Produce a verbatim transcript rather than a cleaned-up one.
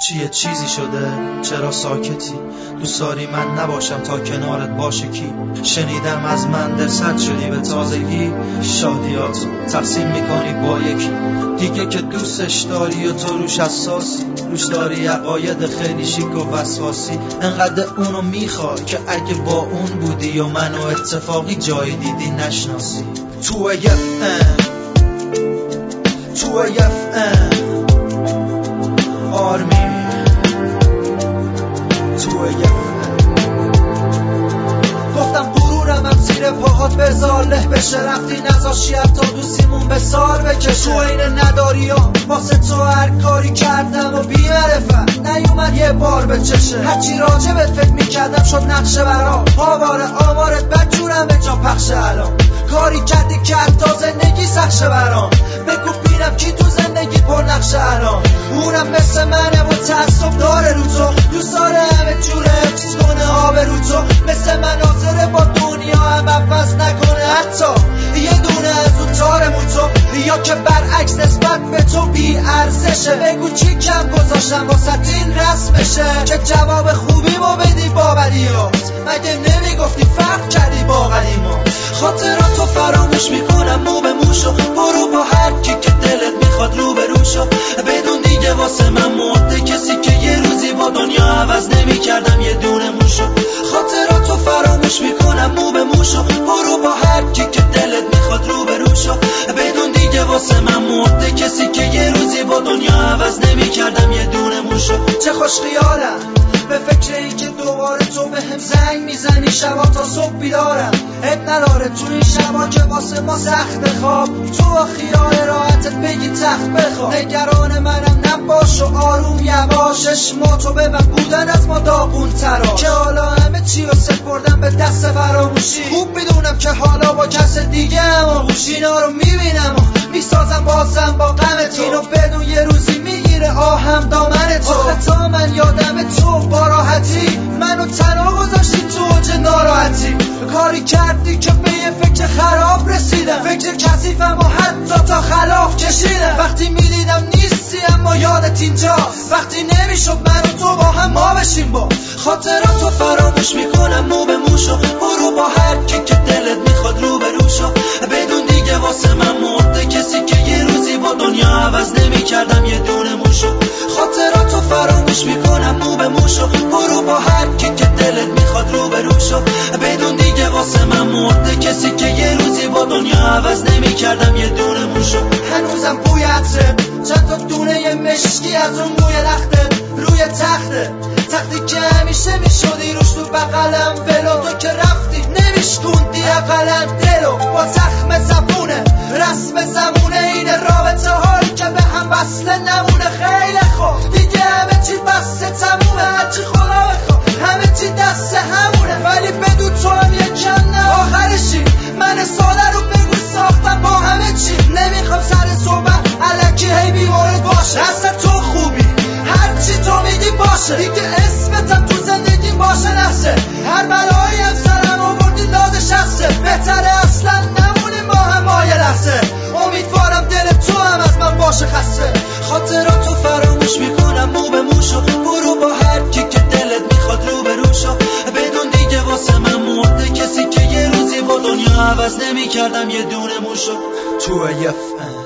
چیه چیزی شده؟ چرا ساکتی؟ دوست داری من نباشم تا کنارت باشه کی؟ شنیدم از من درصد شدی به تازگی، شادیاتو تقسیم میکنی با یکی دیگه که دوستش داری و تو روش حساسی، روش داری عقاید خیلی شیک و وسواسی. انقدر اونو میخوای که اگه با اون بودی و منو اتفاقی جای دیدی نشناسی. تو اف ام تو اف ام آرمی تو اف ام گفتم غرورم هم زیر پاهات بذار له بشه، رفتی نذاشی حتی دوستیمون به سال بکشه. تو این نداری ها واسه تو هر کاری کردم و بی معرفت نیومد یه بار به چشه. هرچی راجبت فکر میکردم شد نقشه برا آواره آمارت بدجورم به جا پخشه. الان کاری کردی که حتی زندگی سخشه برام، بگو بینم کی تو زندگی پر نقشه الان. اونم مثل منه و تعصب داره رو تو، دوست داره همه جوره چیز کنه آب رو تو. مثل مناظره با دنیا هم عوض نکنه حتی یه دونه از اون تار موتو، یا که برعکس نسبت به تو بی ارزشه. بگو چی کم گذاشتم واسه این رسمشه که جواب خوبی ما بدی با بدیات. مگه نمیگفتی فرق کردی با قدیما؟ خاطراتو فراموش میکنم مو به موشو، برو با هر کی که دلت میخواد رو به روشو. بدون دیگه واسه من مرده کسی که یه روزی با دنیا عوض نمیکردم یه دونه موشو. خاطراتو فراموش میکنم مو به موشو، برو با هر کی که دلت میخواد رو به روشو. بدون دیگه واسه من مرده کسی که یه روزی با دنیا عوض نمیکردم یه دونه موشو. چه خوش خیالم به فکر این که دوباره تو به هم زنگ میزنی شبا تا صبح بیدارم. اب نداره تو این شبا که واسه ما سخت خواب، تو با خیال راحتت بگی تخت بخواب. نگران منم نباش و آروم یواش، اشماتو ببن بودن از ما داغون ترا که حالا همه چی رو سپردم به دست فراموشی. خوب میدونم که حالا با کس دیگه اما گوشینا رو میبینم و میسازم بازم با غم تو. اینو بدون یه روزی میگیره آهم دامن تو. آخه تا من یادم تو با راحتی منو تنها گذاشتی تو اوج ناراحتی. کاری کردی که به یه فکر خراب رسیدم، فکر کثیفم و حتی تا خلاف کشیدم. وقتی میدیدم نیستی اما یادت اینجاست، وقتی نمیشد من و تو با هم ما بشیم با. خاطراتو فراموش میکنم مو به موشو، برو با هر کی که دلت میخواد رو به روشو. بدون دیگه واسه من مرده کسی که یه روزی با دنیا عوض نمیکردم یه دونه موشو. خاطراتو فراموش میکنم مو به موشو، برو با هر کی که دلت میخواد رو به روشو. بدون دیگه واسه من مرده کسی که یه روزی با دنیا عوض نمیکردم یه دونه موشو. هنوزم بوی عطره چند تا دونه مشکی از اون بوی لخته روی تخته، تختی که همیشه میشدی روش تو بغلم ولو. تو که رفتی نمیشکوندی اقلن دلو با زخم زبونه رسم زمونه. این رابطه هایی که به هم بسته نمونه. خیلی خوب دیگه همه چی بسته تمومه، هرچی خدا بخواه همه چی دست همونه. ولی بدون تو هم یکم نه آخرشی، من ساده رو بگو ساختم با همه چی. نمیخوام سر صحبت الکی هی بیمارد باشه، اصلا تو خوبی هرچی تو میگی باشه. دیگه اسمتم تو زندگی باشه نحسه، هر بلایی هم سرم آوردی لاد شخصه. بهتره اصلا نمونیم با هم آیه لحظه، امیدوارم دل تو هم از من باشه خسته. خاطراتو فراموش میکنم مو به موشو، برو با هر کی که دلت میخواد رو به روشو. بدون دیگه واسه من مرده کسی که یه روزی با دنیا عوض نمیکردم یه دونه موشو. تو اف ام